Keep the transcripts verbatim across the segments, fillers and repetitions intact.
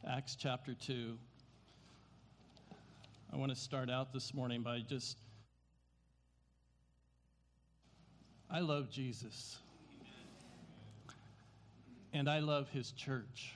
Acts chapter two. I want to start out this morning by just, I love Jesus. And I love his church.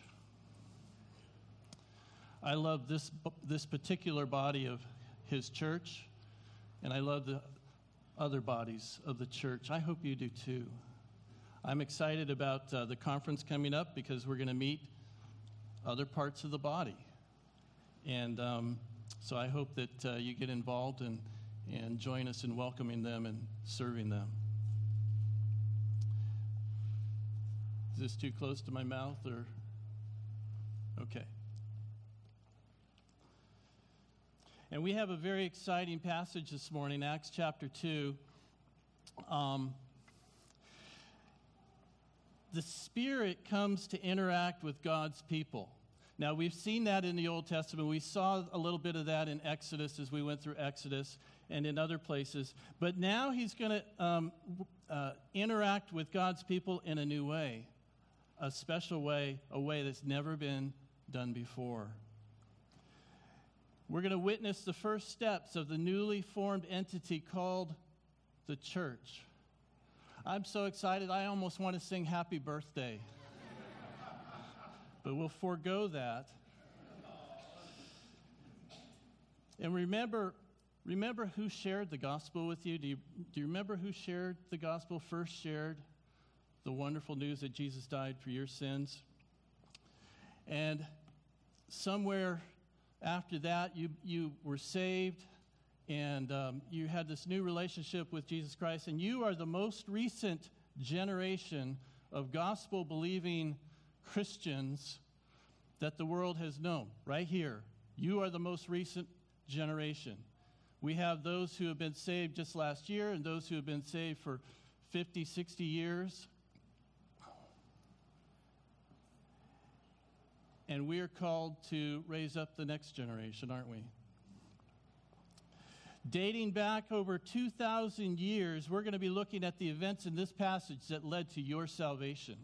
I love this this particular body of his church, and I love the other bodies of the church. I hope you do too. I'm excited about uh, the conference coming up because we're going to meet other parts of the body. And um, so I hope that uh, you get involved and, and join us in welcoming them and serving them. Is this too close to my mouth or? Okay. And we have a very exciting passage this morning, Acts chapter two. Um, the Spirit comes to interact with God's people. Now, we've seen that in the Old Testament. We saw a little bit of that in Exodus as we went through Exodus and in other places. But now he's going to um, uh, interact with God's people in a new way, a special way, a way that's never been done before. We're going to witness the first steps of the newly formed entity called the church. I'm so excited, I almost want to sing happy birthday. But we'll forego that. And remember, remember who shared the gospel with you? Do you, do you remember who shared the gospel, first shared the wonderful news that Jesus died for your sins? And somewhere after that, you, you were saved, and um, you had this new relationship with Jesus Christ, and you are the most recent generation of gospel-believing Christians that the world has known, right here. You are the most recent generation. We have those who have been saved just last year and those who have been saved for fifty, sixty years. And we are called to raise up the next generation, aren't we? Dating back over two thousand years, we're going to be looking at the events in this passage that led to your salvation.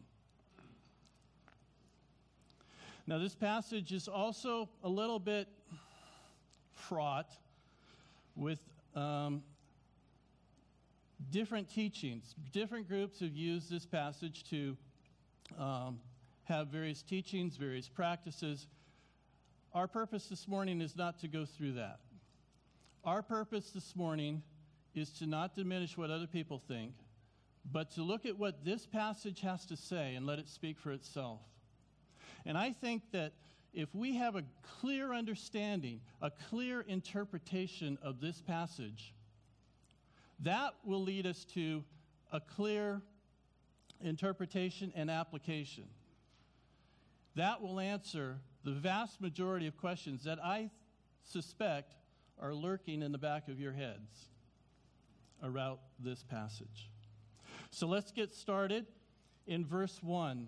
Now, this passage is also a little bit fraught with um, different teachings. Different groups have used this passage to um, have various teachings, various practices. Our purpose this morning is not to go through that. Our purpose this morning is to not diminish what other people think, but to look at what this passage has to say and let it speak for itself. And I think that if we have a clear understanding, a clear interpretation of this passage, that will lead us to a clear interpretation and application. That will answer the vast majority of questions that I suspect are lurking in the back of your heads around this passage. So let's get started in verse one.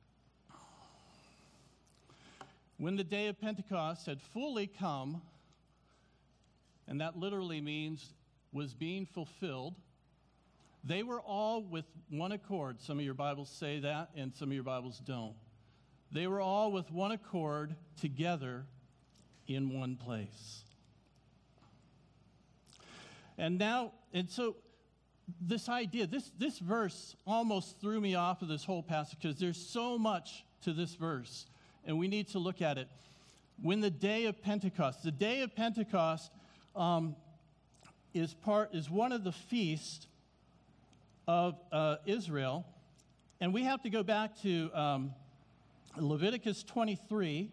When the day of Pentecost had fully come, and that literally means was being fulfilled, they were all with one accord. Some of your Bibles say that, and some of your Bibles don't. They were all with one accord together in one place. And now, and so this idea, this, this verse almost threw me off of this whole passage because there's so much to this verse, and we need to look at it. When the day of Pentecost, the day of Pentecost um, is part is one of the feasts of uh, Israel, and we have to go back to um, Leviticus twenty-three,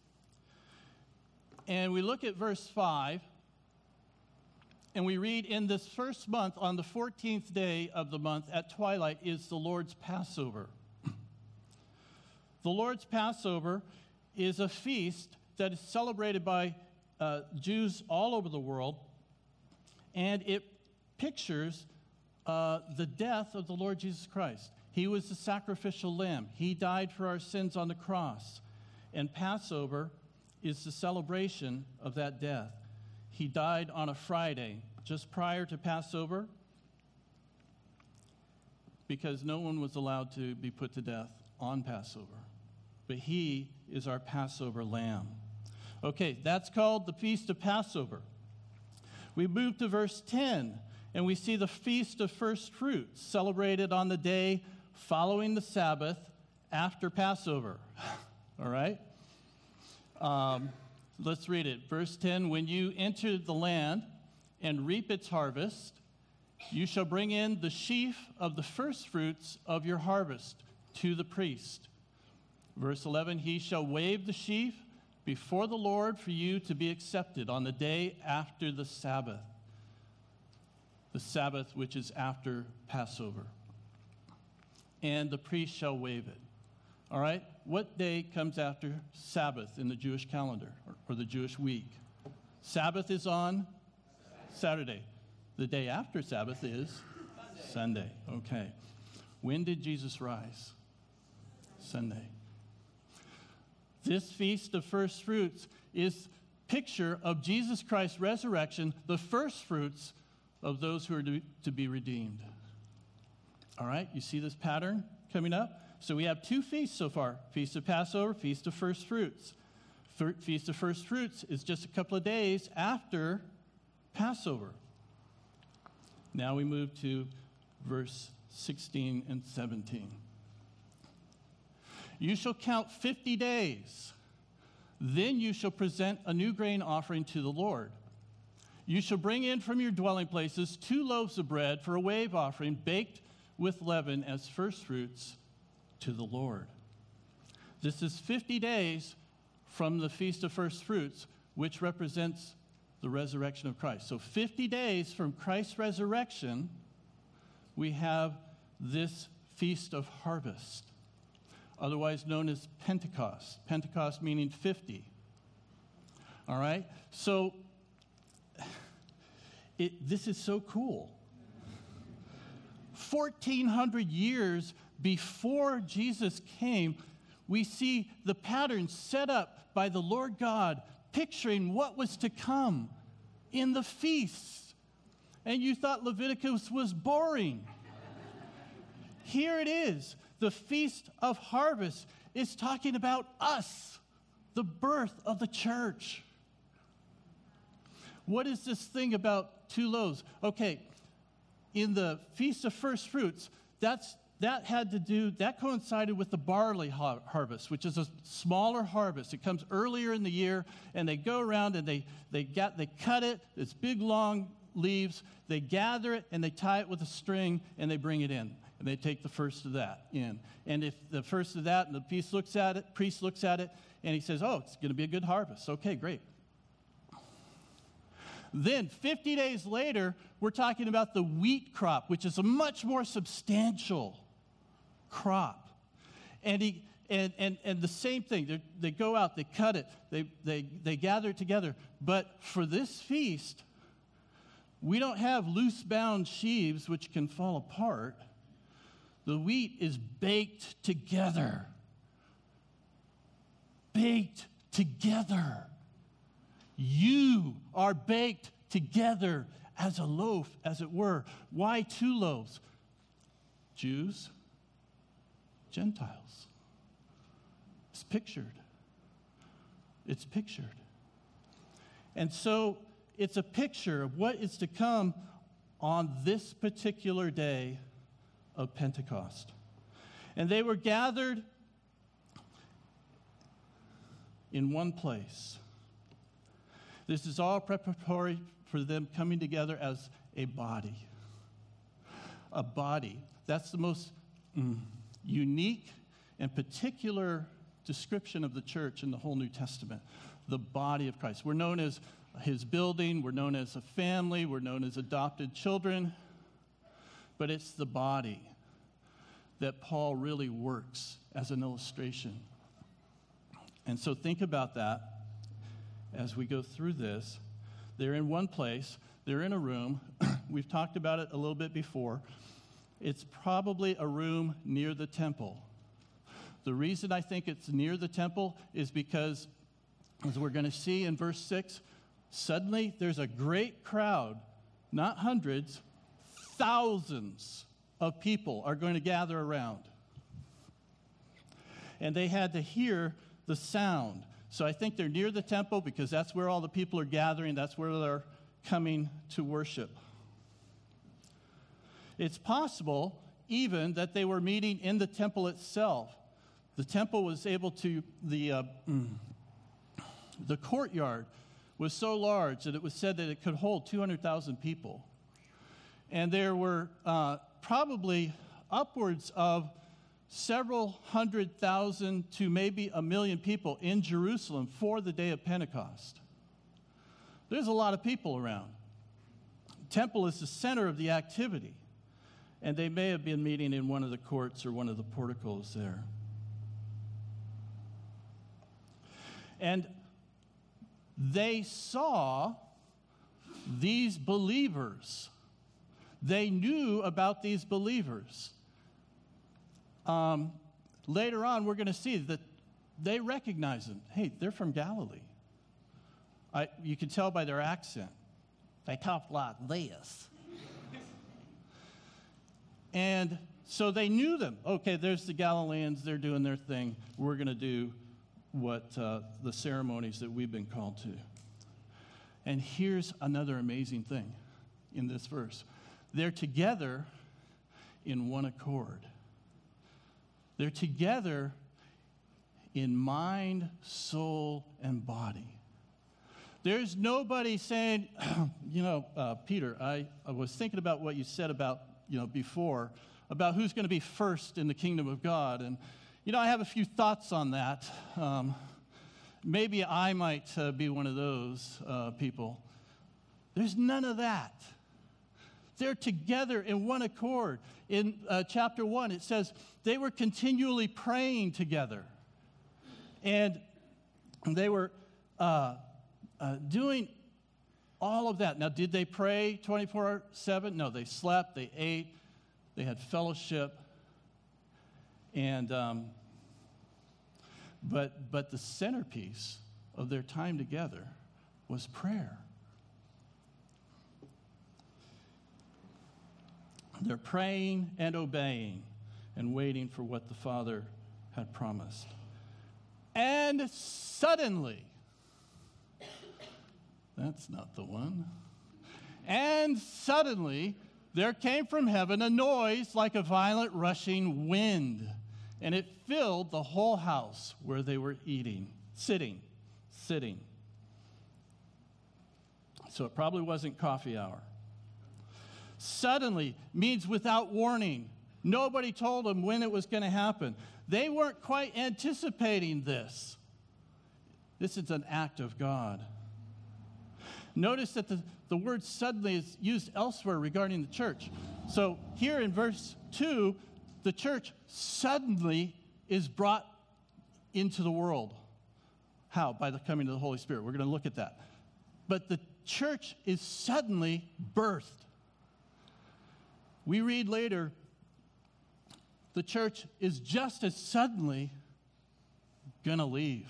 and we look at verse five. And we read, in this first month, on the fourteenth day of the month, at twilight, is the Lord's Passover. The Lord's Passover is a feast that is celebrated by uh, Jews all over the world, and it pictures uh, the death of the Lord Jesus Christ. He was the sacrificial lamb. He died for our sins on the cross. And Passover is the celebration of that death. He died on a Friday, just prior to Passover, because no one was allowed to be put to death on Passover. but he is our Passover lamb. Okay, that's called the Feast of Passover. We move to verse ten, and we see the Feast of First Fruits celebrated on the day following the Sabbath after Passover. All right? Um, let's read it. Verse ten, when you enter the land and reap its harvest, you shall bring in the sheaf of the first fruits of your harvest to the priest. Verse eleven, he shall wave the sheaf before the Lord for you to be accepted on the day after the Sabbath, the Sabbath which is after Passover. And the priest shall wave it. All right? What day comes after Sabbath in the Jewish calendar or, or the Jewish week? Sabbath is on Saturday. The day after Sabbath is Sunday. Sunday. Okay. When did Jesus rise? Sunday. This Feast of First Fruits is picture of Jesus Christ's resurrection, the first fruits of those who are to, to be redeemed. All right, you see this pattern coming up? So we have two feasts so far, Feast of Passover, Feast of First Fruits. Feast of First Fruits is just a couple of days after Passover. Now we move to verse sixteen and seventeen. You shall count fifty days. Then you shall present a new grain offering to the Lord. You shall bring in from your dwelling places two loaves of bread for a wave offering, baked with leaven as first fruits to the Lord. This is fifty days from the Feast of First Fruits, which represents the resurrection of Christ. So fifty days from Christ's resurrection, we have this Feast of Harvest, otherwise known as Pentecost. Pentecost meaning fifty. All right? So it, this is so cool. fourteen hundred years before Jesus came, we see the pattern set up by the Lord God, picturing what was to come in the feasts. And you thought Leviticus was boring. Here it is. The Feast of Harvest is talking about us, the birth of the church. What is this thing about two loaves? Okay, in the Feast of First Fruits, that's that had to do, that coincided with the barley har- harvest, which is a smaller harvest. It comes earlier in the year, and they go around and they they get they cut it, it's big long leaves, they gather it and they tie it with a string and they bring it in. And they take the first of that in. And if the first of that, and the priest looks at it, priest looks at it, and he says, oh, it's going to be a good harvest. Okay, great. Then fifty days later, we're talking about the wheat crop, which is a much more substantial crop. And he and and, and the same thing, they, they go out, they cut it, they, they, they gather it together. But for this feast, we don't have loose-bound sheaves which can fall apart. The wheat is baked together. Baked together. You are baked together as a loaf, as it were. Why two loaves? Jews, Gentiles. It's pictured. It's pictured. And so it's a picture of what is to come on this particular day of Pentecost. And they were gathered in one place. This is all preparatory for them coming together as a body. A body. That's the most mm, unique and particular description of the church in the whole New Testament. The body of Christ. We're known as his building. We're known as a family. We're known as adopted children. But it's the body that Paul really works as an illustration. And so think about that as we go through this. They're in one place. They're in a room. We've talked about it a little bit before. It's probably a room near the temple. The reason I think it's near the temple is because, as we're going to see in verse six, suddenly there's a great crowd, not hundreds, thousands of people are going to gather around. and they had to hear the sound. So I think they're near the temple because that's where all the people are gathering. That's where they're coming to worship. It's possible even that they were meeting in the temple itself. The temple was able to, the, uh, the courtyard was so large that it was said that it could hold two hundred thousand people. And there were uh, probably upwards of several hundred thousand to maybe a million people in Jerusalem for the day of Pentecost. There's a lot of people around. The temple is the center of the activity. And they may have been meeting in one of the courts or one of the porticos there. And they saw these believers. They knew about these believers. Um, later on, we're going to see that they recognize them. Hey, they're from Galilee. I, you can tell by their accent. They talk like this. And so they knew them. Okay, there's the Galileans. They're doing their thing. We're going to do what uh, the ceremonies that we've been called to. And here's another amazing thing in this verse. They're together in one accord. They're together in mind, soul, and body. There's nobody saying, you know, uh, Peter, I, I was thinking about what you said about, you know, before, about who's going to be first in the kingdom of God. And, you know, I have a few thoughts on that. Um, maybe I might uh, be one of those uh, people. There's none of that. They're together in one accord. In uh, chapter one, it says they were continually praying together. And they were uh, uh, doing all of that. Now, did they pray twenty-four seven? No, they slept, they ate, they had fellowship. And, um, but, but the centerpiece of their time together was prayer. They're praying and obeying and waiting for what the Father had promised. And suddenly, that's not the one. And suddenly, there came from heaven a noise like a violent rushing wind, and it filled the whole house where they were eating, sitting, sitting. So it probably wasn't coffee hour. Suddenly means without warning. Nobody told them when it was going to happen. They weren't quite anticipating this. This is an act of God. Notice that the, the word suddenly is used elsewhere regarding the church. So here in verse two, the church suddenly is brought into the world. How? By the coming of the Holy Spirit. We're going to look at that. But the church is suddenly birthed. We read later, the church is just as suddenly going to leave.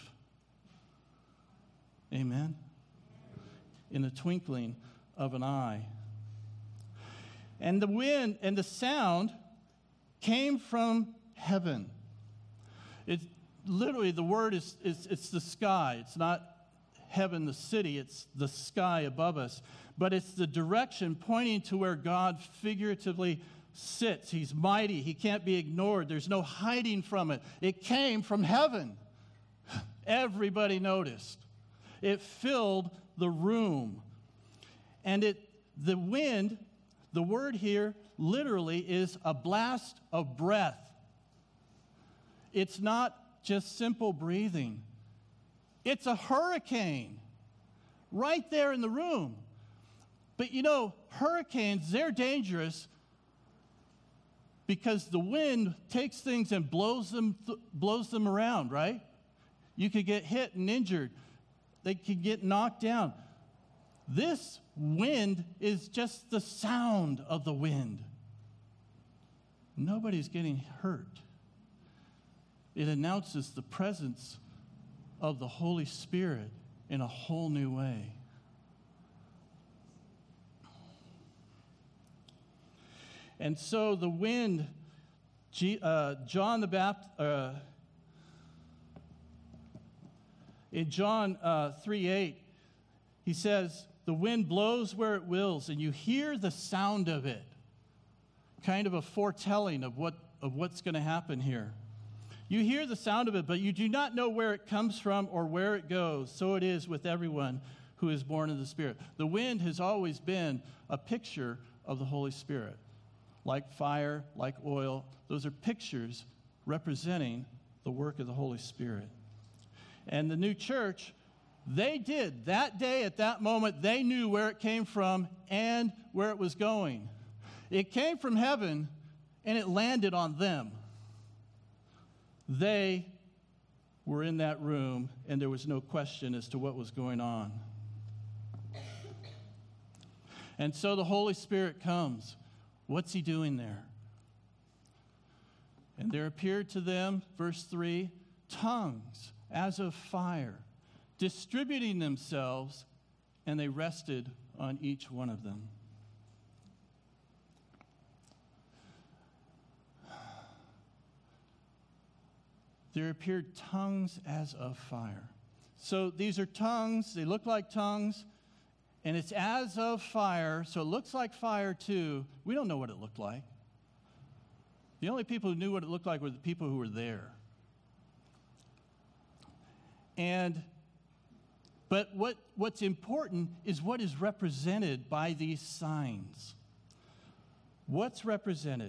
Amen? In the twinkling of an eye. And the wind and the sound came from heaven. It's literally, the word is, is it's the sky. It's not heaven, the city. It's the sky above us. But it's the direction pointing to where God figuratively sits. He's mighty. He can't be ignored. There's no hiding from it. It came from heaven. Everybody noticed. It filled the room. And it, the wind, the word here literally is a blast of breath. It's not just simple breathing. It's a hurricane right there in the room. But you know, hurricanes, they're dangerous because the wind takes things and blows them, th- blows them around, right? You could get hit and injured. They could get knocked down. This wind is just the sound of the wind. Nobody's getting hurt. It announces the presence of the Holy Spirit in a whole new way. And so the wind, G, uh, John the Baptist, uh, In John uh, three eight, he says, the wind blows where it wills, and you hear the sound of it. Kind of a foretelling of what of what's going to happen here. You hear the sound of it, but you do not know where it comes from or where it goes. So it is with everyone who is born of the Spirit. The wind has always been a picture of the Holy Spirit. Like fire, like oil, those are pictures representing the work of the Holy Spirit. And the new church, they did. That day, at that moment, they knew where it came from and where it was going. It came from heaven, and it landed on them. They were in that room, and there was no question as to what was going on. And so the Holy Spirit comes. What's he doing there? And there appeared to them, verse three, tongues as of fire, distributing themselves, and they rested on each one of them. There appeared tongues as of fire. So these are tongues, they look like tongues, and it's as of fire, so it looks like fire too. We don't know what it looked like. The only people who knew what it looked like were the people who were there. And, but what, what's important is what is represented by these signs. What's represented?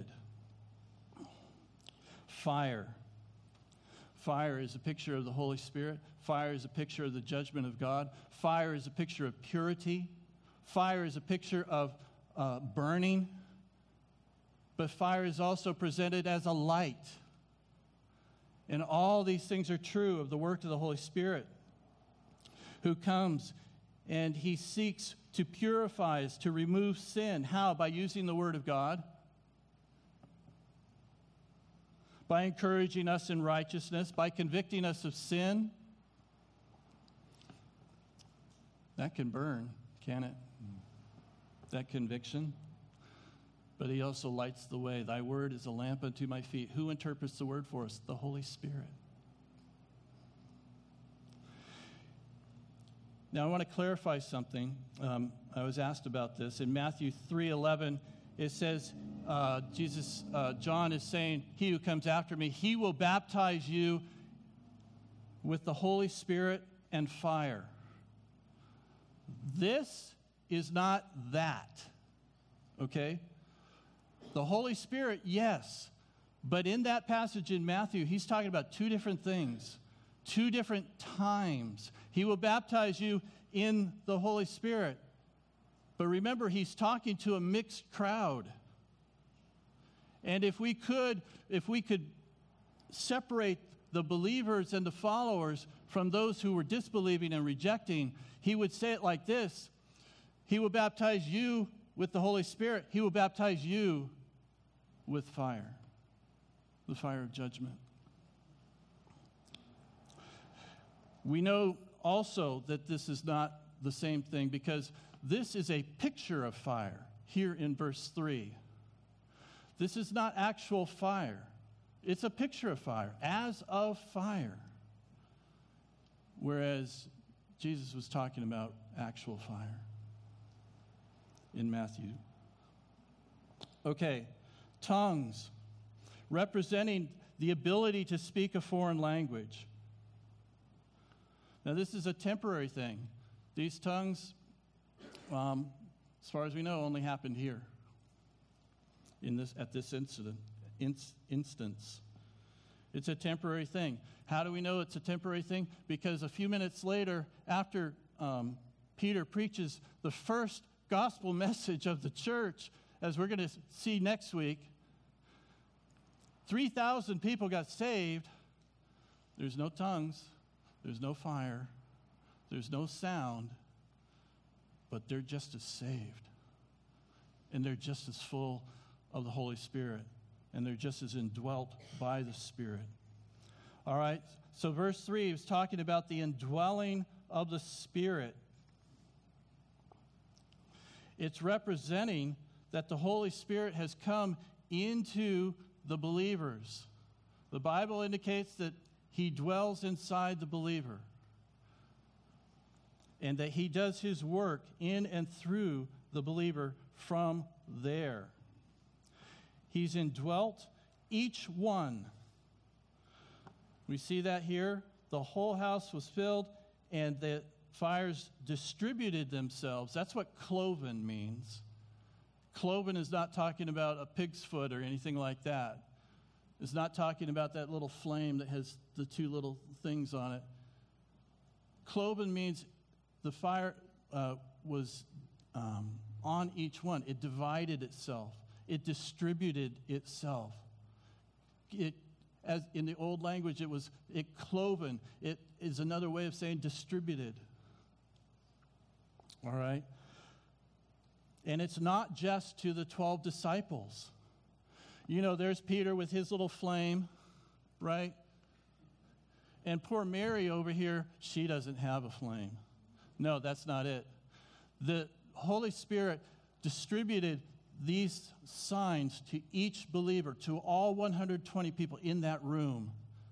Fire. Fire is a picture of the Holy Spirit. Fire is a picture of the judgment of God. Fire is a picture of purity. Fire is a picture of uh, burning. But fire is also presented as a light. And all these things are true of the work of the Holy Spirit, who comes and he seeks to purify us, to remove sin. How? By using the Word of God. By encouraging us in righteousness, by convicting us of sin. That can burn, can it? That conviction. But he also lights the way. Thy word is a lamp unto my feet. Who interprets the word for us? The Holy Spirit. Now I want to clarify something. Um, I was asked about this. In Matthew three eleven, it says, uh, Jesus, uh, John is saying, he who comes after me, he will baptize you with the Holy Spirit and fire. This is not that, okay? The Holy Spirit, yes, but in that passage in Matthew, he's talking about two different things, two different times. He will baptize you in the Holy Spirit. But remember, he's talking to a mixed crowd. And if we could, if we could separate the believers and the followers from those who were disbelieving and rejecting, he would say it like this: he will baptize you with the Holy Spirit. He will baptize you with fire, the fire of judgment. We know also that this is not the same thing, because this is a picture of fire here in verse three. This is not actual fire. It's a picture of fire, as of fire. Whereas Jesus was talking about actual fire in Matthew. Okay, tongues, representing the ability to speak a foreign language. Now, this is a temporary thing. These tongues, um, as far as we know, only happened here in this at this incident inst- instance. It's a temporary thing. How do we know it's a temporary thing? Because a few minutes later, after um, Peter preaches the first gospel message of the church, as we're going to see next week, three thousand people got saved. There's no tongues. There's no fire. There's no sound. But they're just as saved. And they're just as full of the Holy Spirit. And they're just as indwelt by the Spirit. All right? So verse three is talking about the indwelling of the Spirit. It's representing that the Holy Spirit has come into the believers. The Bible indicates that he dwells inside the believer. and that he does his work in and through the believer from there. He's indwelt each one. We see that here. The whole house was filled, and the fires distributed themselves. That's what cloven means. Cloven is not talking about a pig's foot or anything like that. It's not talking about that little flame that has the two little things on it. Cloven means the fire uh, was um, on each one. It divided itself. It distributed itself. It, as in the old language, it was it cloven. It is another way of saying distributed. All right? And it's not just to the twelve disciples. You know, there's Peter with his little flame, right? And poor Mary over here, she doesn't have a flame. No, that's not it. The Holy Spirit distributed these signs to each believer, to all one hundred twenty people in that room.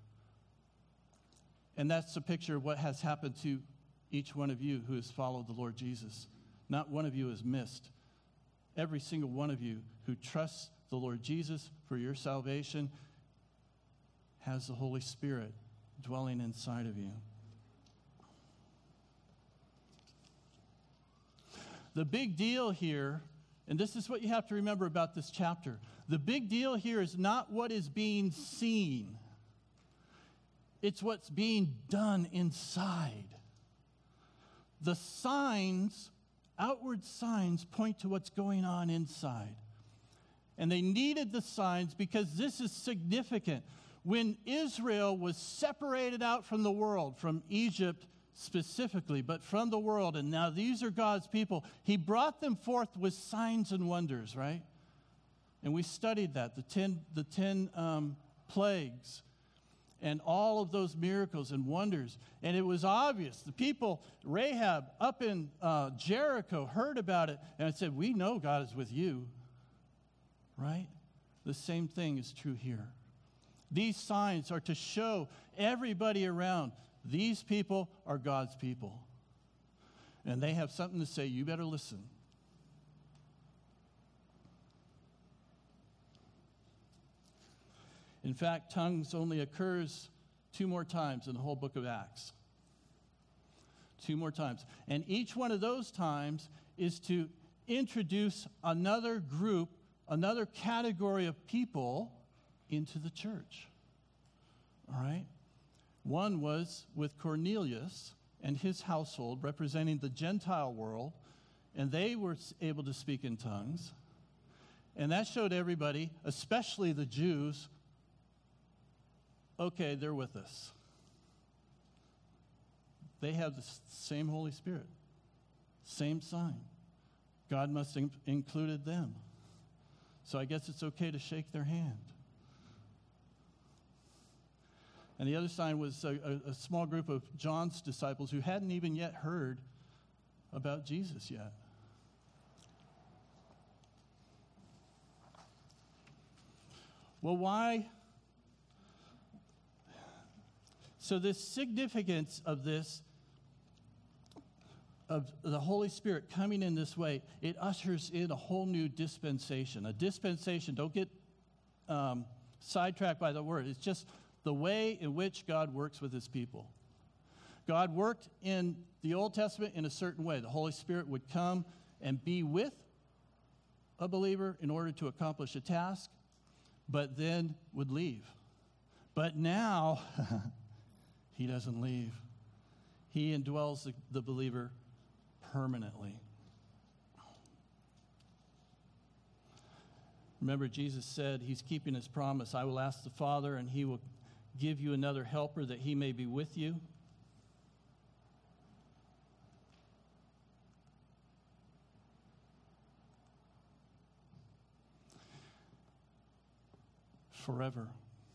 And that's a picture of what has happened to each one of you who has followed the Lord Jesus. Not one of you is missed. Every single one of you who trusts the Lord Jesus for your salvation has the Holy Spirit dwelling inside of you. The big deal here, and this is what you have to remember about this chapter, the big deal here is not what is being seen. It's what's being done inside. The signs, outward signs, point to what's going on inside. And they needed the signs because this is significant. When Israel was separated out from the world, from Egypt specifically, but from the world, and now these are God's people, he brought them forth with signs and wonders, right? And we studied that, the ten, the ten um, plagues, and all of those miracles and wonders. And it was obvious. The people, Rahab up in uh, Jericho, heard about it, and it said, we know God is with you, right? The same thing is true here. These signs are to show everybody around, these people are God's people. And they have something to say. You better listen. In fact, tongues only occurs two more times in the whole book of Acts. Two more times. And each one of those times is to introduce another group, another category of people into the church. All right? One was with Cornelius and his household, representing the Gentile world, and they were able to speak in tongues. And that showed everybody, especially the Jews, okay, they're with us. They have the same Holy Spirit, same sign. God must have included them. So I guess it's okay to shake their hand. And the other sign was a, a, a small group of John's disciples who hadn't even yet heard about Jesus yet. Well, why? So the significance of this, of the Holy Spirit coming in this way, it ushers in a whole new dispensation. A dispensation, don't get um, sidetracked by the word. It's just the way in which God works with his people. God worked in the Old Testament in a certain way. The Holy Spirit would come and be with a believer in order to accomplish a task, but then would leave. But now, he doesn't leave. He indwells the, the believer permanently. Remember, Jesus said he's keeping his promise. I will ask the Father, and he will give you another helper that he may be with you. Forever.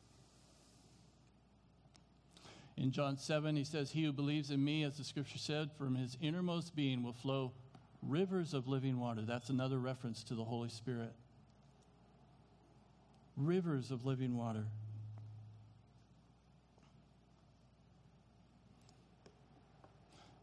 In John seven, he says, he who believes in me, as the scripture said, from his innermost being will flow rivers of living water. That's another reference to the Holy Spirit. Rivers of living water.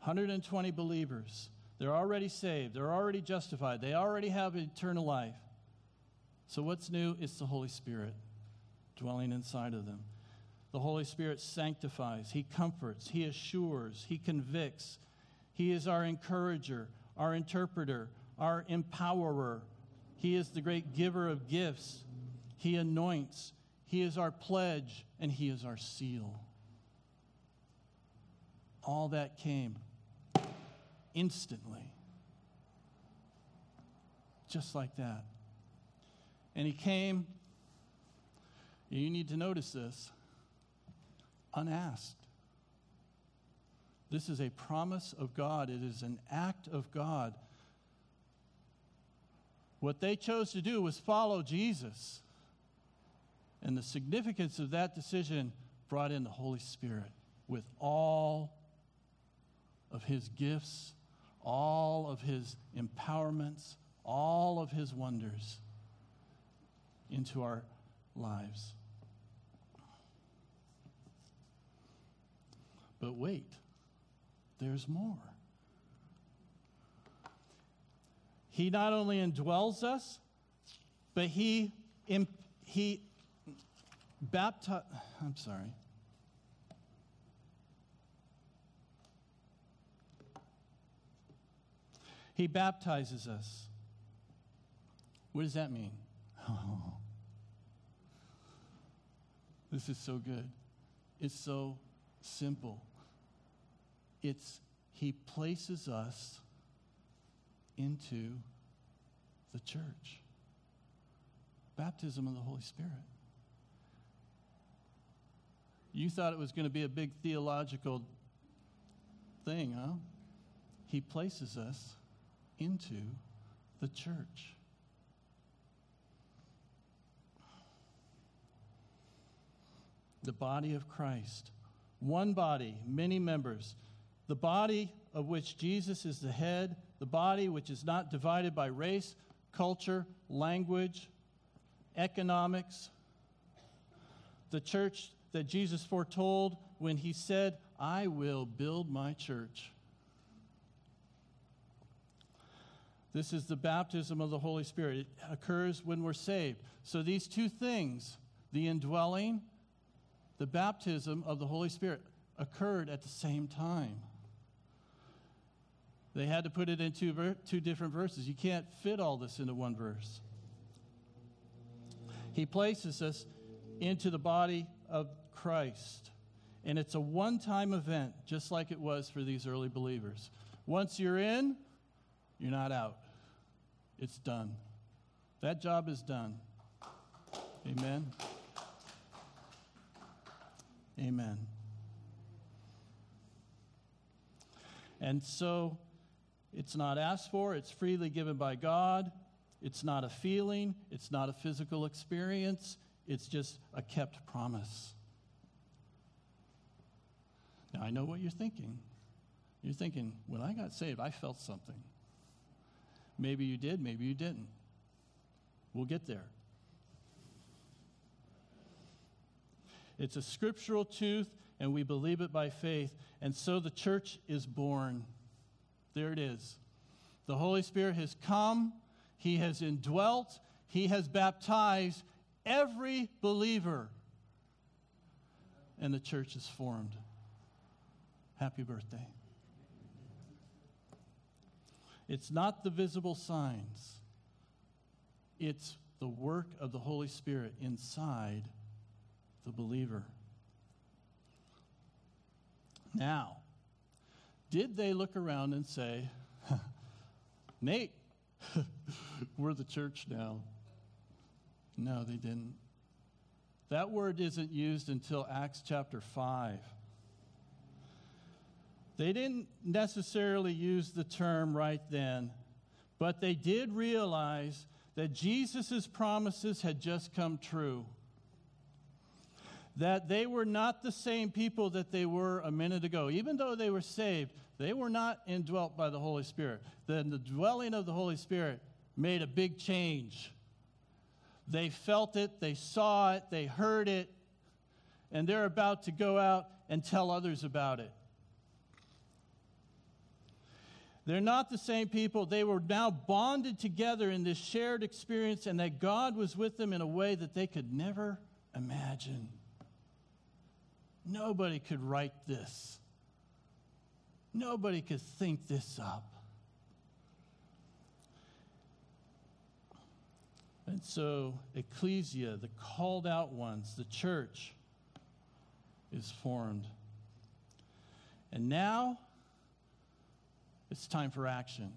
hundred twenty believers. They're already saved. They're already justified. They already have eternal life. So what's new? It's the Holy Spirit dwelling inside of them. The Holy Spirit sanctifies. He comforts. He assures. He convicts. He is our encourager, our interpreter, our empowerer. He is the great giver of gifts. He anoints. He is our pledge, and He is our seal. All that came instantly. Just like that. And He came, you need to notice this, unasked. This is a promise of God. It is an act of God. What they chose to do was follow Jesus. And the significance of that decision brought in the Holy Spirit with all of His gifts, all of His empowerments, all of His wonders into our lives. But wait, there's more. He not only indwells us, but He he baptize. I'm sorry. He baptizes us. What does that mean? Oh, this is so good. It's so simple. It's He places us into the church. Baptism of the Holy Spirit. You thought it was going to be a big theological thing, huh? He places us into the church. The body of Christ. One body, many members. The body of which Jesus is the head, the body which is not divided by race, culture, language, economics. The church that Jesus foretold when He said, I will build my church. This is the baptism of the Holy Spirit. It occurs when we're saved. So these two things, the indwelling, the baptism of the Holy Spirit, occurred at the same time. They had to put it in two, ver- two different verses. You can't fit all this into one verse. He places us into the body of Christ. And it's a one-time event, just like it was for these early believers. Once you're in, you're not out. It's done. That job is done. Amen. Amen. And so, it's not asked for, it's freely given by God. It's not a feeling, it's not a physical experience, it's just a kept promise. Now, I know what you're thinking. You're thinking, when I got saved, I felt something. Maybe you did, maybe you didn't. We'll get there. It's a scriptural truth, and we believe it by faith. And so the church is born. There it is. The Holy Spirit has come. He has indwelt. He has baptized every believer. And the church is formed. Happy birthday. It's not the visible signs. It's the work of the Holy Spirit inside the believer. Now, did they look around and say, Nate, we're the church now? No, they didn't. That word isn't used until Acts chapter five. They didn't necessarily use the term right then, but they did realize that Jesus' promises had just come true. That they were not the same people that they were a minute ago. Even though they were saved, they were not indwelt by the Holy Spirit. Then the dwelling of the Holy Spirit made a big change. They felt it, they saw it, they heard it, and they're about to go out and tell others about it. They're not the same people. They were now bonded together in this shared experience, and that God was with them in a way that they could never imagine. Nobody could write this. Nobody could think this up. And so, ecclesia, the called out ones, the church, is formed. And now, it's time for action.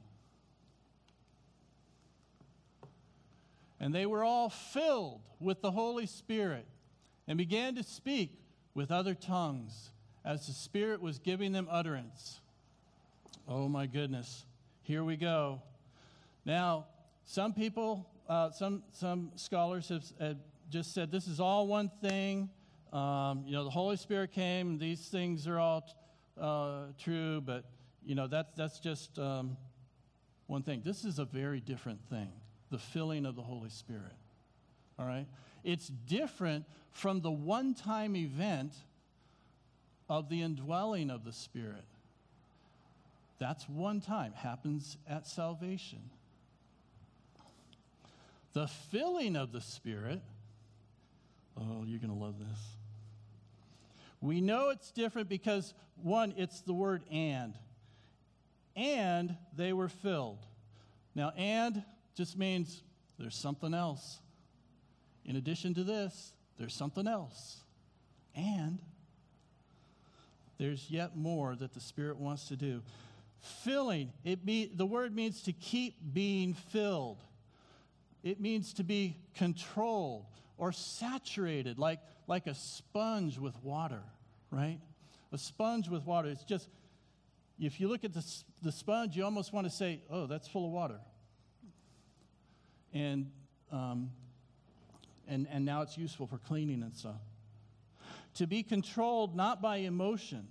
And they were all filled with the Holy Spirit and began to speak with other tongues as the Spirit was giving them utterance. Oh my goodness. Here we go. Now, some people, uh, some some scholars have, have just said this is all one thing. Um, you know, the Holy Spirit came. These things are all uh, true, but you know that's that's just um, one thing. This is a very different thing. The filling of the Holy Spirit. All right, it's different from the one-time event of the indwelling of the Spirit. That's one time, happens at salvation. The filling of the Spirit, oh, you're going to love this. We know it's different because, one, it's the word and. And they were filled. Now, and just means there's something else. In addition to this, there's something else. And there's yet more that the Spirit wants to do. Filling, it be, the word means to keep being filled. It means to be controlled or saturated, like, like a sponge with water, right? A sponge with water. It's just, if you look at the, the sponge, you almost want to say, oh, that's full of water. And, um, and, and now it's useful for cleaning and stuff. To be controlled not by emotion,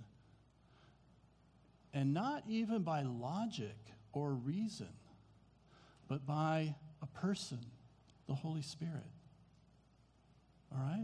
and not even by logic or reason, but by a person, the Holy Spirit. All right?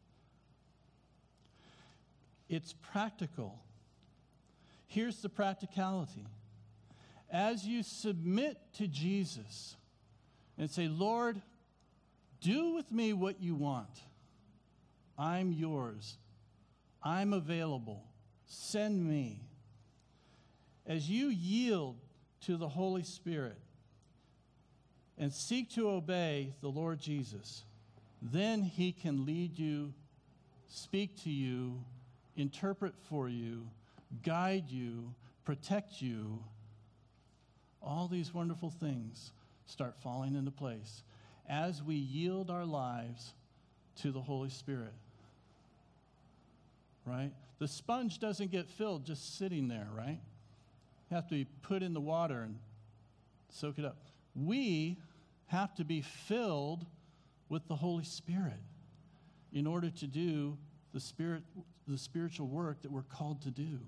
It's practical. Here's the practicality. As you submit to Jesus and say, Lord, do with me what you want. I'm yours. I'm available. Send me. As you yield to the Holy Spirit and seek to obey the Lord Jesus, then he can lead you, speak to you, interpret for you, guide you, protect you. All these wonderful things start falling into place as we yield our lives to the Holy Spirit. Right? The sponge doesn't get filled just sitting there, right? You have to be put in the water and soak it up. We have to be filled with the Holy Spirit in order to do the spirit, the spiritual work that we're called to do.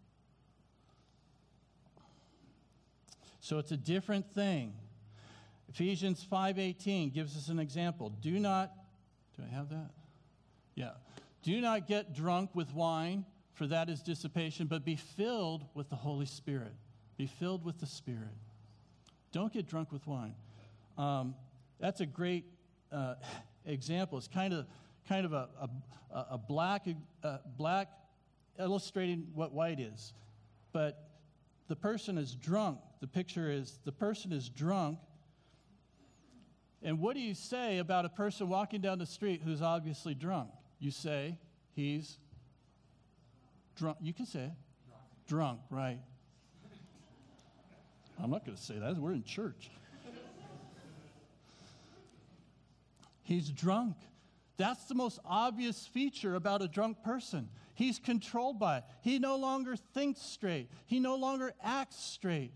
So it's a different thing. Ephesians five eighteen gives us an example. Do not, do I have that? Yeah. Do not get drunk with wine, for that is dissipation, but be filled with the Holy Spirit. Be filled with the Spirit. Don't get drunk with wine. Um, that's a great uh, example. It's kind of kind of a, a, a black, uh, black illustrating what white is. But the person is drunk. The picture is the person is drunk. And what do you say about a person walking down the street who's obviously drunk? You say he's drunk. You can say it. Drunk, drunk, right. I'm not going to say that. We're in church. He's drunk. That's the most obvious feature about a drunk person. He's controlled by it. He no longer thinks straight. He no longer acts straight.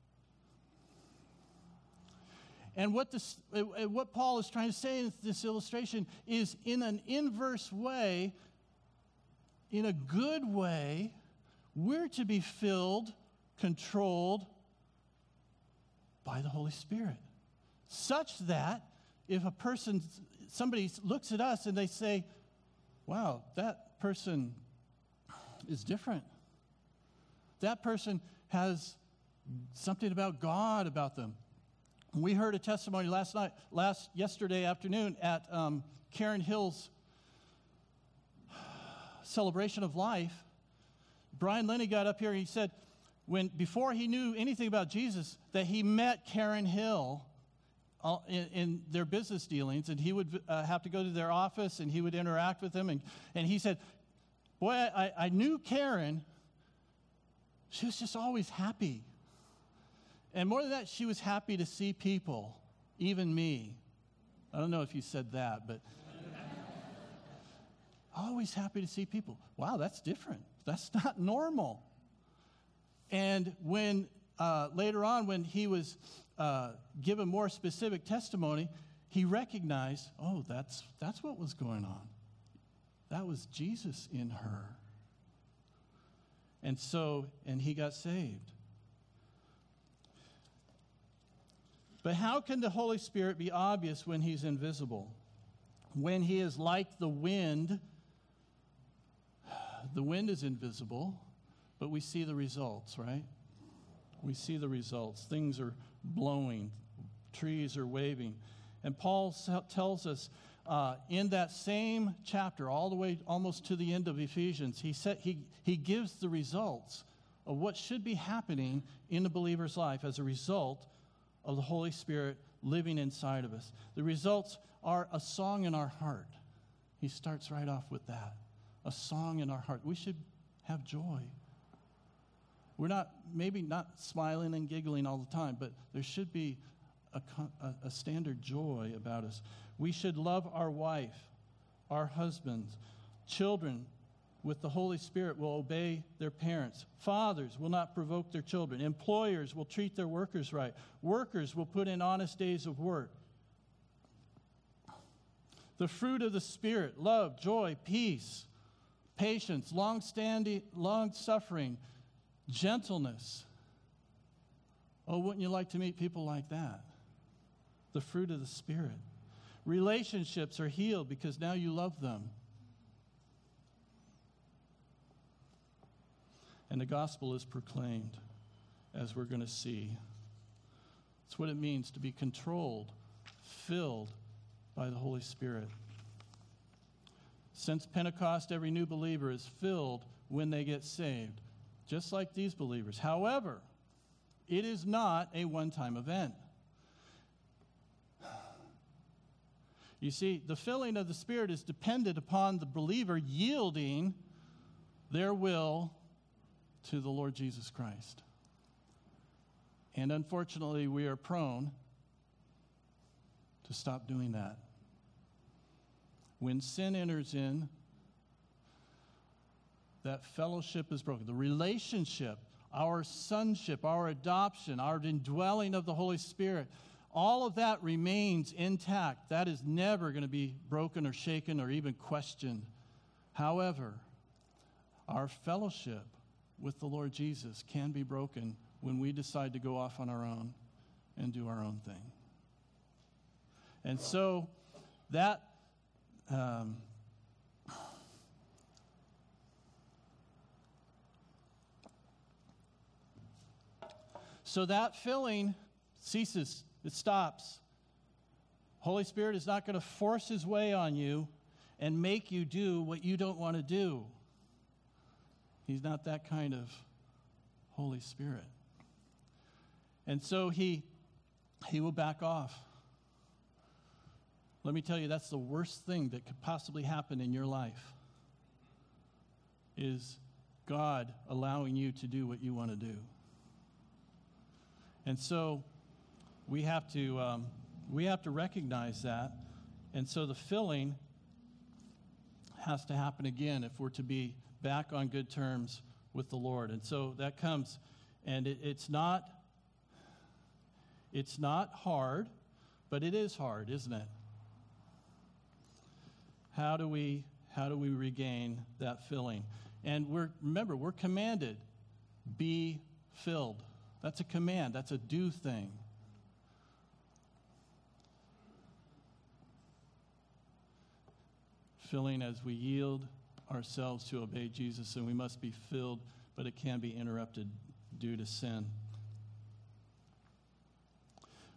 And what this, what Paul is trying to say in this illustration is, in an inverse way, in a good way, we're to be filled, controlled by the Holy Spirit, such that if a person, somebody looks at us and they say, wow, that person is different. That person has something about God about them. We heard a testimony last night, last yesterday afternoon at um, Karen Hill's celebration of life. Brian Lenny got up here and he said, when before he knew anything about Jesus, that he met Karen Hill uh, in, in their business dealings, and he would uh, have to go to their office, and he would interact with them, and, and he said, boy, I, I knew Karen. She was just always happy. And more than that, she was happy to see people, even me. I don't know if you said that, but always happy to see people. Wow, that's different. That's not normal. And when uh, later on, when he was uh, given more specific testimony, he recognized, oh, that's that's what was going on. That was Jesus in her. And so, and he got saved. But how can the Holy Spirit be obvious when he's invisible? When he is like the wind, the wind is invisible, but we see the results, right? We see the results. Things are blowing. Trees are waving. And Paul tells us uh, in that same chapter, all the way almost to the end of Ephesians, he, said, he, he gives the results of what should be happening in the believer's life as a result of the Holy Spirit living inside of us. The results are a song in our heart. He starts right off with that. A song in our heart. We should have joy. We're not, maybe not smiling and giggling all the time, but there should be a, a, a standard joy about us. We should love our wife, our husbands. Children with the Holy Spirit will obey their parents. Fathers will not provoke their children. Employers will treat their workers right. Workers will put in honest days of work. The fruit of the Spirit, love, joy, peace, patience, long-standing, long-suffering, gentleness. Oh, wouldn't you like to meet people like that? The fruit of the Spirit. Relationships are healed because now you love them. And the gospel is proclaimed, as we're going to see. It's what it means to be controlled, filled by the Holy Spirit. Since Pentecost, every new believer is filled when they get saved, just like these believers. However, it is not a one-time event. You see, the filling of the Spirit is dependent upon the believer yielding their will to the Lord Jesus Christ. And unfortunately, we are prone to stop doing that. When sin enters in, that fellowship is broken. The relationship, our sonship, our adoption, our indwelling of the Holy Spirit, all of that remains intact. That is never going to be broken or shaken or even questioned. However, our fellowship with the Lord Jesus can be broken when we decide to go off on our own and do our own thing. And so that um, so that filling ceases. It stops. Holy Spirit is not going to force his way on you and make you do what you don't want to do. He's not that kind of Holy Spirit. And so he, he will back off. Let me tell you, that's the worst thing that could possibly happen in your life, is God allowing you to do what you want to do. And so we have to um, we have to recognize that. And so the filling has to happen again if we're to be back on good terms with the Lord. And so that comes, and it, it's not it's not hard, but it is hard, isn't it? How do we how do we regain that filling? And we're remember, we're commanded, be filled. That's a command. That's a do thing. Filling as we yield ourselves to obey Jesus, and we must be filled, but it can be interrupted due to sin.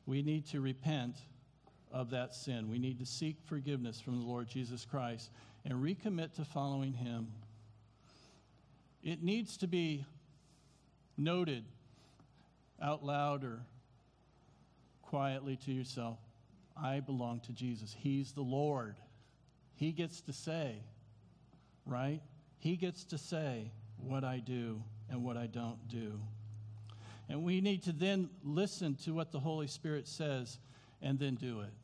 we need to repent of that sin. We need to seek forgiveness from the Lord Jesus Christ and recommit to following him. It needs to be noted out loud or quietly to yourself, I belong to Jesus. He's the Lord. He gets to say, right? He gets to say what I do and what I don't do. And we need to then listen to what the Holy Spirit says and then do it.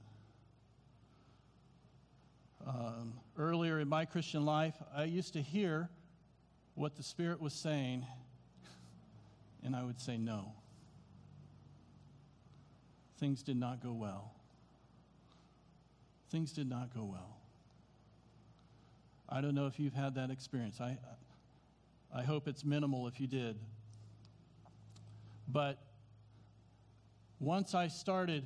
Um, earlier in my Christian life, I used to hear what the Spirit was saying, and I would say no. Things did not go well. Things did not go well. I don't know if you've had that experience. I, I hope it's minimal if you did. But once I started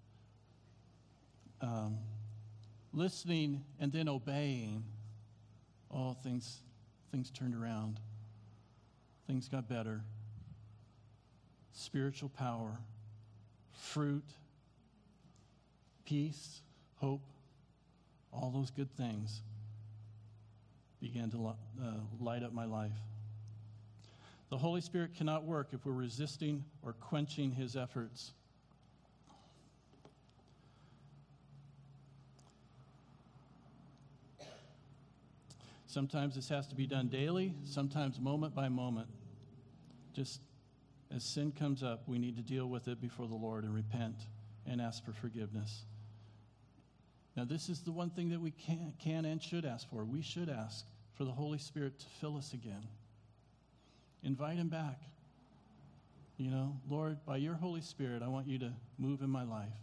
um, listening and then obeying, oh, things, things turned around. Things got better. Spiritual power, fruit, peace, hope, all those good things began to uh, light up my life. The Holy Spirit cannot work if we're resisting or quenching his efforts. Sometimes this has to be done daily, sometimes moment by moment. Just as sin comes up, we need to deal with it before the Lord and repent and ask for forgiveness. Now, this is the one thing that we can, can and should ask for. We should ask for the Holy Spirit to fill us again. Invite him back. You know, Lord, by your Holy Spirit, I want you to move in my life.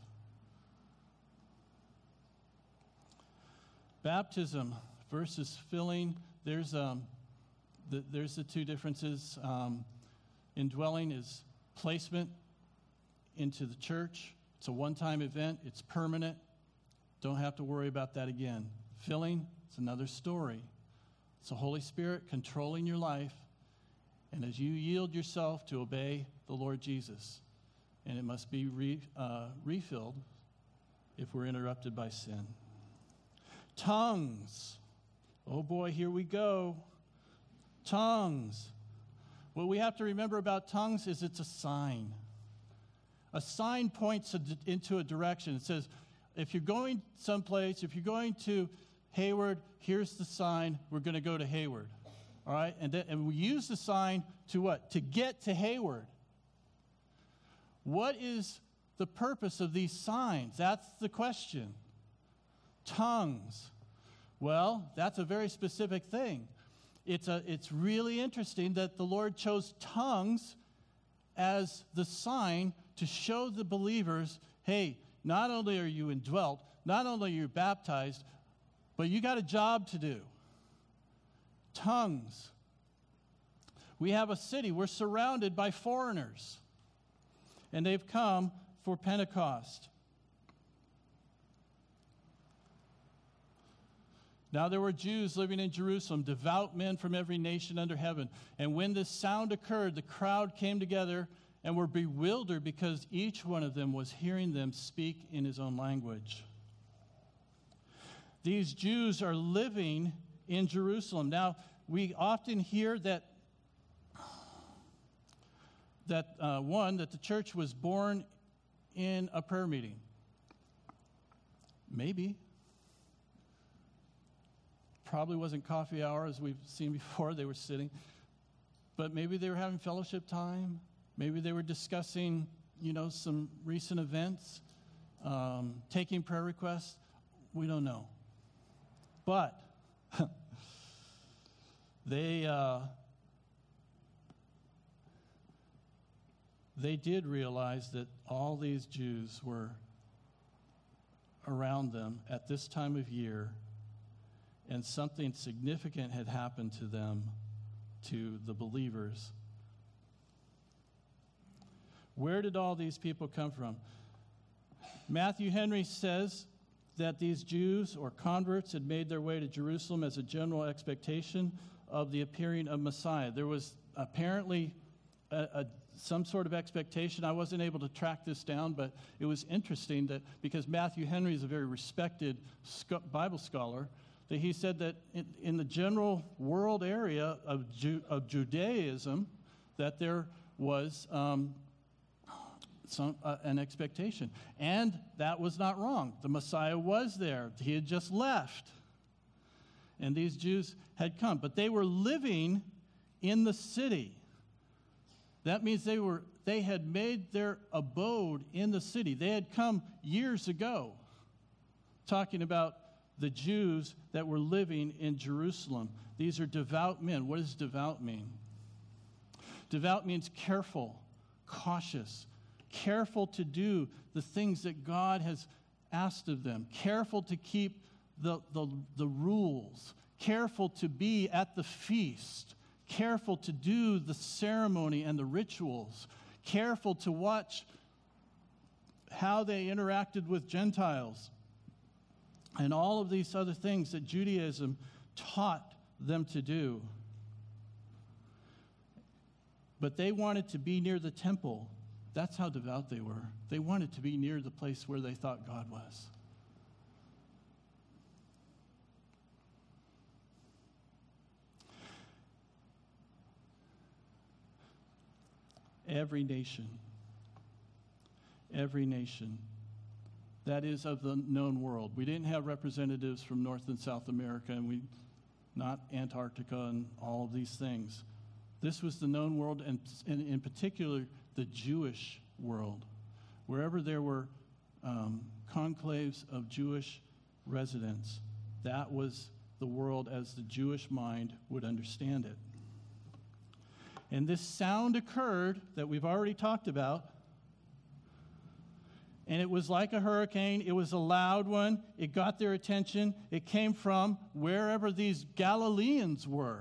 Baptism versus filling, there's um, the, there's the two differences. Um, indwelling is placement into the church. It's a one-time event. It's permanent. Don't have to worry about that again. Filling, it's another story. It's the Holy Spirit controlling your life, and as you yield yourself to obey the Lord Jesus, and it must be re, uh, refilled if we're interrupted by sin. Tongues. Oh boy, here we go. Tongues. What we have to remember about tongues is it's a sign. A sign points a, into a direction. It says, if you're going someplace, if you're going to Hayward, here's the sign, we're going to go to Hayward. All right? And, then, and we use the sign to what? To get to Hayward. What is the purpose of these signs? That's the question. Tongues. Well, that's a very specific thing. It's, a, it's really interesting that the Lord chose tongues as the sign to show the believers, hey, not only are you indwelt, not only are you baptized, but you got a job to do. Tongues. We have a city. We're surrounded by foreigners. And they've come for Pentecost. Now there were Jews living in Jerusalem, devout men from every nation under heaven. And when this sound occurred, the crowd came together and were bewildered because each one of them was hearing them speak in his own language. These Jews are living in Jerusalem. Now, we often hear that, that uh, one, that the church was born in a prayer meeting. Maybe. Probably wasn't coffee hour, as we've seen before. They were sitting. But maybe they were having fellowship time. Maybe they were discussing, you know, some recent events, um, taking prayer requests. We don't know. But they uh, they did realize that all these Jews were around them at this time of year, and something significant had happened to them, to the believers. Where did all these people come from? Matthew Henry says that these Jews or converts had made their way to Jerusalem as a general expectation of the appearing of Messiah. There was apparently a, a some sort of expectation. I wasn't able to track this down, but it was interesting that because Matthew Henry is a very respected sc- Bible scholar, that he said that in, in the general world area of, Ju- of Judaism, that there was um, some, uh, an expectation. And that was not wrong. The Messiah was there. He had just left. And these Jews had come. But they were living in the city. That means they were they had made their abode in the city. They had come years ago, talking about the Jews that were living in Jerusalem. These are devout men. What does devout mean? Devout means careful, cautious, careful to do the things that God has asked of them, careful to keep the, the, the rules, careful to be at the feast, careful to do the ceremony and the rituals, careful to watch how they interacted with Gentiles, and all of these other things that Judaism taught them to do. But they wanted to be near the temple. That's how devout they were. They wanted to be near the place where they thought God was. Every nation, every nation, that is of the known world. We didn't have representatives from North and South America, and we, not Antarctica and all of these things. This was the known world, and, and in particular, the Jewish world. Wherever there were um, conclaves of Jewish residents, that was the world as the Jewish mind would understand it. And this sound occurred that we've already talked about. And it was like a hurricane. It was a loud one. It got their attention. It came from wherever these Galileans were.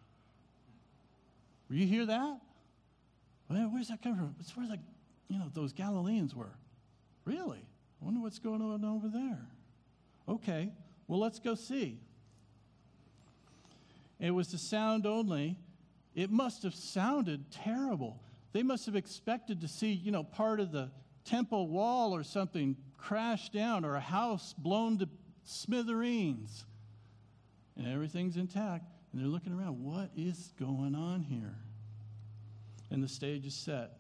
You hear that? Well, where's that coming from? It's where the, you know, those Galileans were. Really? I wonder what's going on over there. Okay, well, let's go see. It was the sound only. It must have sounded terrible. They must have expected to see, you know, part of the temple wall or something crash down, or a house blown to smithereens. And everything's intact. And they're looking around. What is going on here? And the stage is set.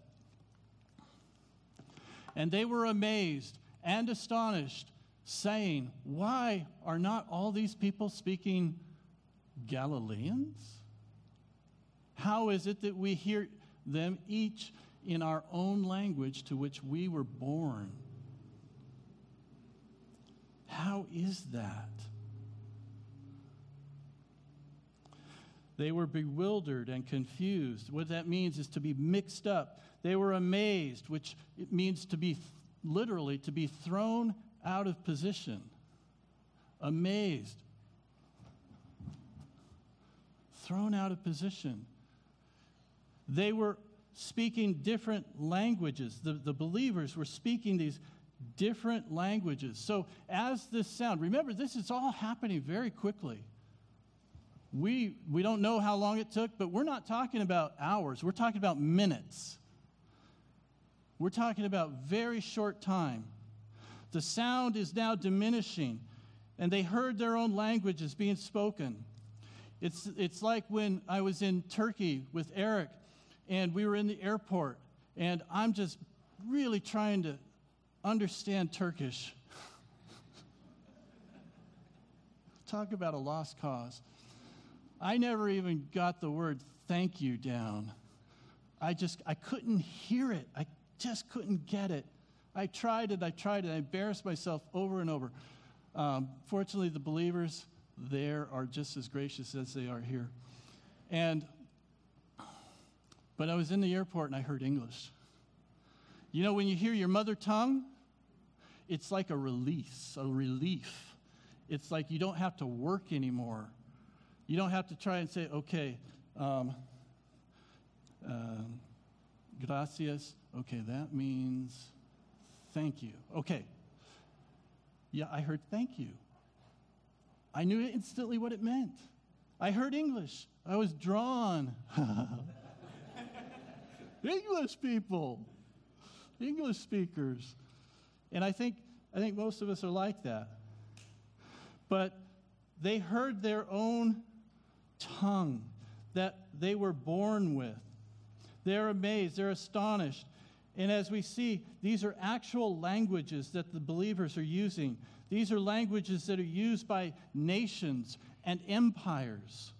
And they were amazed and astonished, saying, "Why are not all these people speaking Galileans? How is it that we hear them each in our own language to which we were born?" How is that? They were bewildered and confused. What that means is to be mixed up. They were amazed, which it means to be, literally, to be thrown out of position. Amazed. Thrown out of position. They were speaking different languages. The, the believers were speaking these different languages. So as this sound, remember, this is all happening very quickly. We, we don't know how long it took, but we're not talking about hours. We're talking about minutes. We're talking about very short time. The sound is now diminishing, and they heard their own languages being spoken. It's, it's like when I was in Turkey with Eric, and we were in the airport, and I'm just really trying to understand Turkish. Talk about a lost cause. I never even got the word thank you down. I just, I couldn't hear it. I just couldn't get it. I tried it, I tried it. I embarrassed myself over and over. Um, fortunately, the believers there are just as gracious as they are here. And, but I was in the airport and I heard English. You know, when you hear your mother tongue, it's like a release, a relief. It's like you don't have to work anymore. You don't have to try and say, okay, um, uh, gracias. Okay, that means thank you. Okay. Yeah, I heard thank you. I knew instantly what it meant. I heard English. I was drawn. English people, English speakers. And I think, I think most of us are like that. But they heard their own tongue that they were born with. They're amazed, they're astonished. And as we see, these are actual languages that the believers are using. These are languages that are used by nations and empires.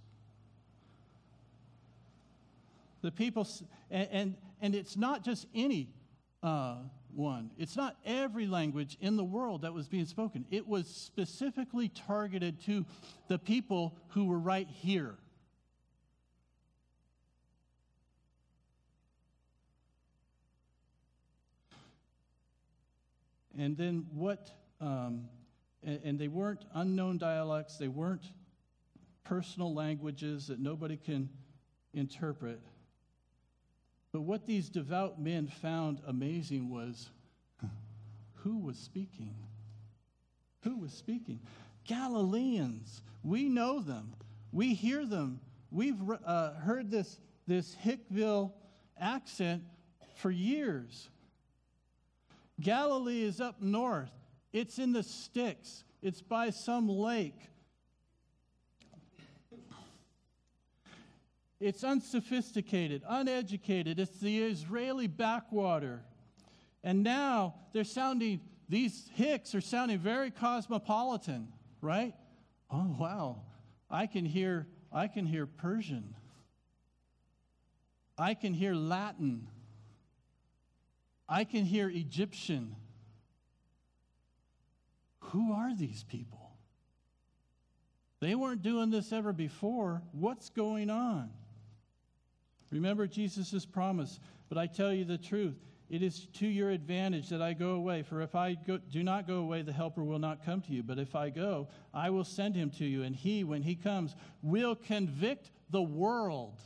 The people, and, and, and it's not just any uh, one. It's not every language in the world that was being spoken. It was specifically targeted to the people who were right here. And then what, um, and, and they weren't unknown dialects, they weren't personal languages that nobody can interpret. But what these devout men found amazing was who was speaking? Who was speaking? Galileans. We know them. We hear them. We've uh, heard this, this Hickville accent for years. Galilee is up north. It's in the sticks. It's by some lake. It's unsophisticated, uneducated. It's the Israeli backwater. And now they're sounding, these Hicks are sounding very cosmopolitan, right? Oh, wow. I can hear, I can hear Persian. I can hear Latin. I can hear Egyptian. Who are these people? They weren't doing this ever before. What's going on? Remember Jesus' promise, but I tell you the truth. It is to your advantage that I go away. For if I go, do not go away, the helper will not come to you. But if I go, I will send him to you. And he, when he comes, will convict the world.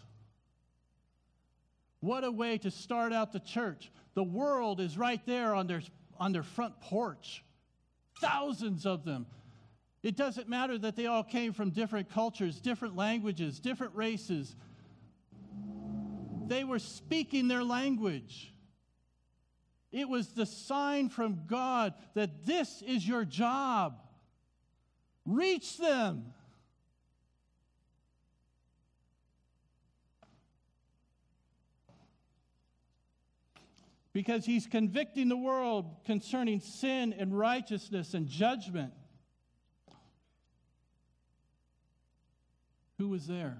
What a way to start out the church. The world is right there on their, on their front porch. Thousands of them. It doesn't matter that they all came from different cultures, different languages, different races. They were speaking their language. It was the sign from God that this is your job. Reach them. Because he's convicting the world concerning sin and righteousness and judgment. Who was there?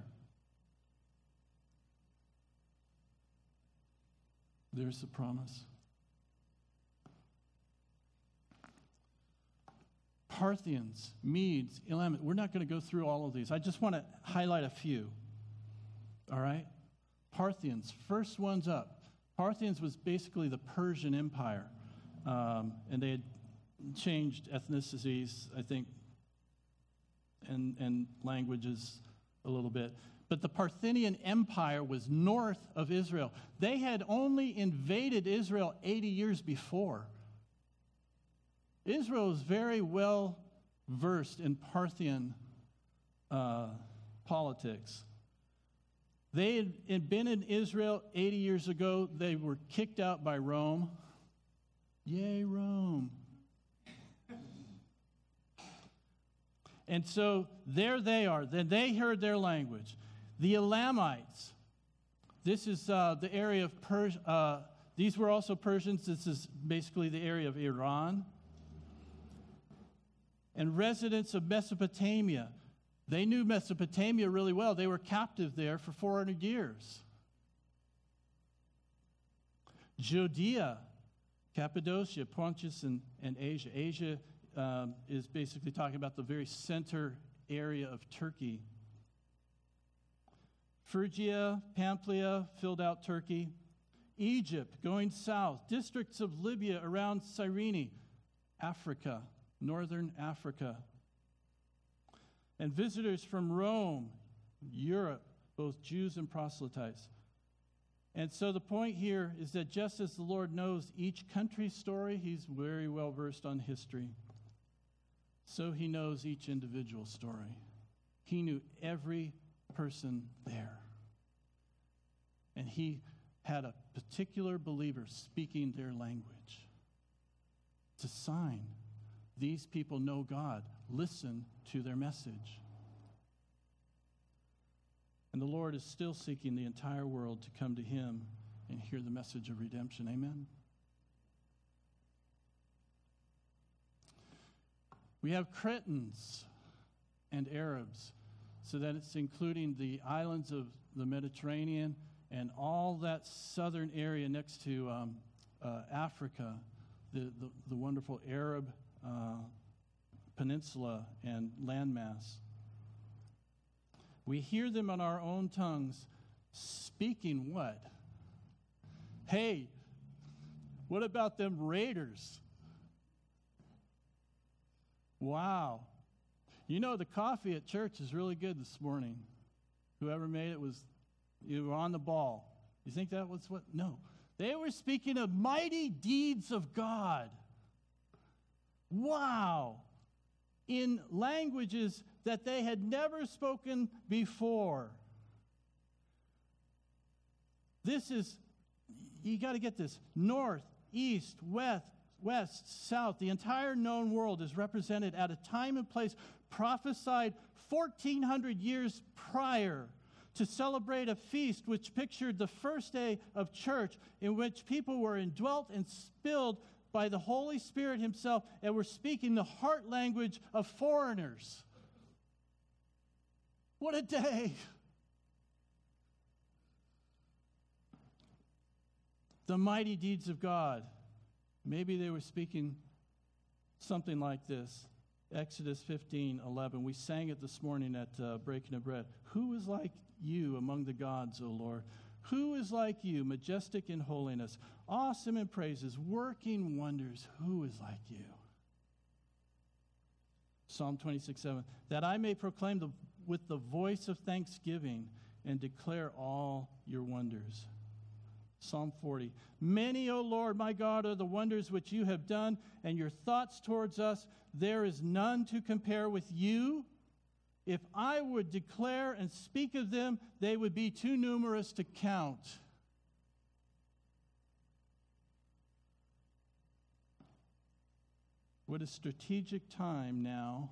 There's the promise. Parthians, Medes, Elamites. We're not going to go through all of these. I just want to highlight a few. All right? Parthians, first one's up. Parthians was basically the Persian Empire. Um, and they had changed ethnicities, I think, and, and languages a little bit. But the Parthian Empire was north of Israel. They had only invaded Israel eighty years before. Israel was very well versed in Parthian uh, politics. They had been in Israel eighty years ago. They were kicked out by Rome. Yay, Rome. And so there they are. Then they heard their language. The Elamites. This is uh, the area of Persia. Uh, these were also Persians. This is basically the area of Iran. And residents of Mesopotamia. They knew Mesopotamia really well. They were captive there for four hundred years. Judea, Cappadocia, Pontus, and, and Asia. Asia um, is basically talking about the very center area of Turkey. Phrygia, Pamphylia filled out Turkey. Egypt, going south. Districts of Libya around Cyrene. Africa, northern Africa. And visitors from Rome, Europe, both Jews and proselytes. And so the point here is that just as the Lord knows each country's story, he's very well versed on history. So he knows each individual story. He knew every person there. And he had a particular believer speaking their language. It's a sign. These people know God. Listen to their message. And the Lord is still seeking the entire world to come to him and hear the message of redemption. Amen? We have Cretans and Arabs, so that it's including the islands of the Mediterranean and all that southern area next to um, uh, Africa, the, the, the wonderful Arab uh, peninsula and landmass. We hear them in our own tongues speaking what? Hey, what about them raiders? Wow. You know, the coffee at church is really good this morning. Whoever made it was, you were on the ball. You think that was what? No. They were speaking of mighty deeds of God. Wow. In languages that they had never spoken before. This is, you got to get this, north, east, west, west, south. The entire known world is represented at a time and place prophesied fourteen hundred years prior to celebrate a feast which pictured the first day of church, in which people were indwelt and spilled by the Holy Spirit himself and were speaking the heart language of foreigners. What a day! The mighty deeds of God. Maybe they were speaking something like this. Exodus fifteen eleven. We sang it this morning at uh, Breaking of Bread. Who is like you among the gods, O Lord? Who is like you, majestic in holiness, awesome in praises, working wonders? Who is like you? Psalm twenty-six seven. That I may proclaim the, with the voice of thanksgiving and declare all your wonders. Psalm forty. Many, O Lord, my God, are the wonders which you have done, and your thoughts towards us, there is none to compare with you. If I would declare and speak of them, they would be too numerous to count. What a strategic time now.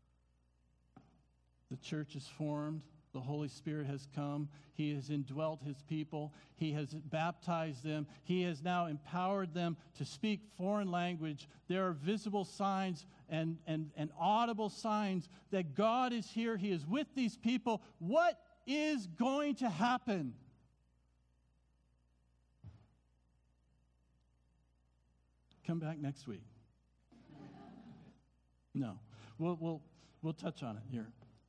The church is formed. The Holy Spirit has come. He has indwelt his people. He has baptized them. He has now empowered them to speak foreign language. There are visible signs and, and, and audible signs that God is here. He is with these people. What is going to happen? Come back next week. No. We'll, we'll, we'll touch on it here.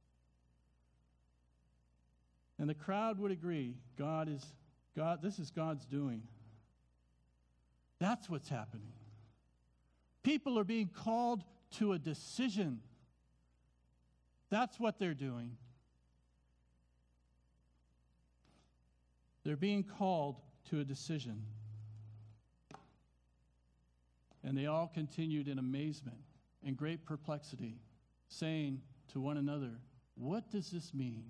And the crowd would agree, God is, God, this is God's doing. That's what's happening. People are being called to a decision. That's what they're doing. They're being called to a decision. And they all continued in amazement and great perplexity, saying to one another, what does this mean?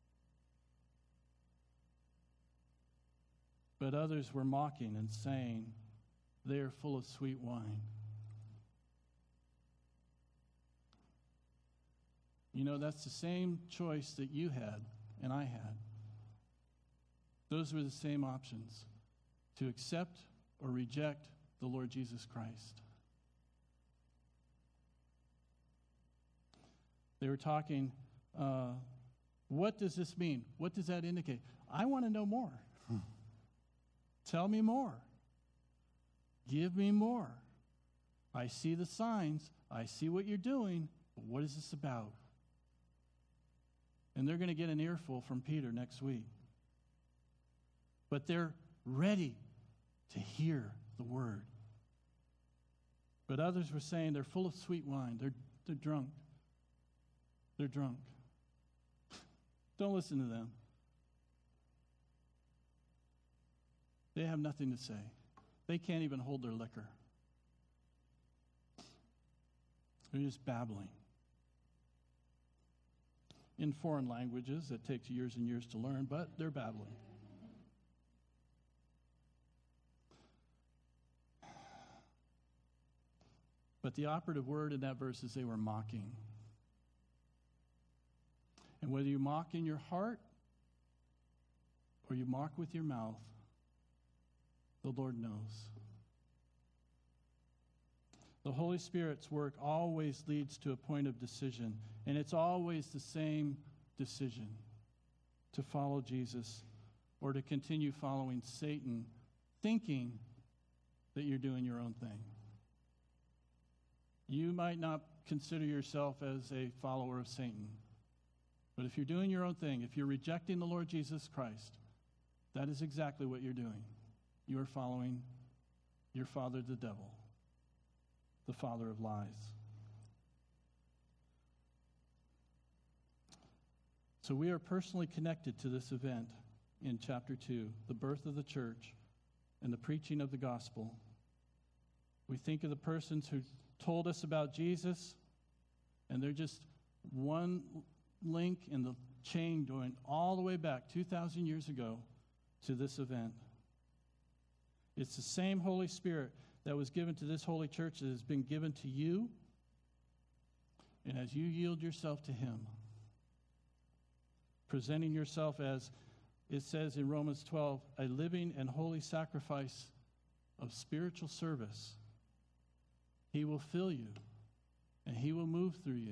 But others were mocking and saying, they are full of sweet wine. You know, that's the same choice that you had and I had. Those were the same options, to accept or reject the Lord Jesus Christ. They were talking, uh, what does this mean? What does that indicate? I want to know more. Hmm. Tell me more. Give me more. I see the signs. I see what you're doing. But what is this about? And they're going to get an earful from Peter next week. But they're ready to hear the word. But others were saying they're full of sweet wine. They're, they're drunk. They're drunk. Don't listen to them. They have nothing to say. They can't even hold their liquor. They're just babbling. In foreign languages that takes years and years to learn, but they're babbling. But the operative word in that verse is they were mocking. And whether you mock in your heart or you mock with your mouth, the Lord knows. The Holy Spirit's work always leads to a point of decision, and it's always the same decision: to follow Jesus or to continue following Satan, thinking that you're doing your own thing. You might not consider yourself as a follower of Satan, but if you're doing your own thing, if you're rejecting the Lord Jesus Christ, that is exactly what you're doing. You are following your father, the devil, the father of lies. So we are personally connected to this event in chapter two, the birth of the church and the preaching of the gospel. We think of the persons who told us about Jesus, and they're just one link in the chain going all the way back two thousand years ago to this event. It's the same Holy Spirit that was given to this holy church that has been given to you. And as you yield yourself to him, presenting yourself as, it says in Romans twelve, a living and holy sacrifice of spiritual service, he will fill you and he will move through you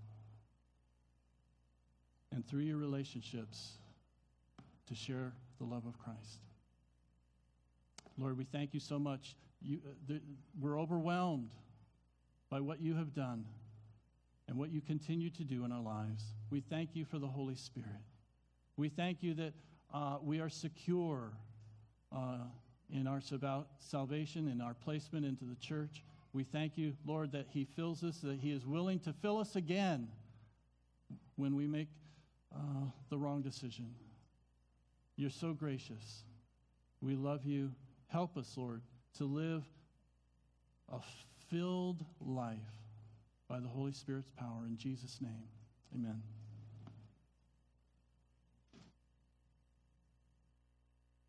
and through your relationships to share the love of Christ. Lord, we thank you so much. You, uh, th- we're overwhelmed by what you have done and what you continue to do in our lives. We thank you for the Holy Spirit. We thank you that uh, we are secure uh, in our sal- salvation, in our placement into the church. We thank you, Lord, that he fills us, that he is willing to fill us again when we make uh, the wrong decision. You're so gracious. We love you. Help us, Lord, to live a filled life by the Holy Spirit's power. In Jesus' name, amen.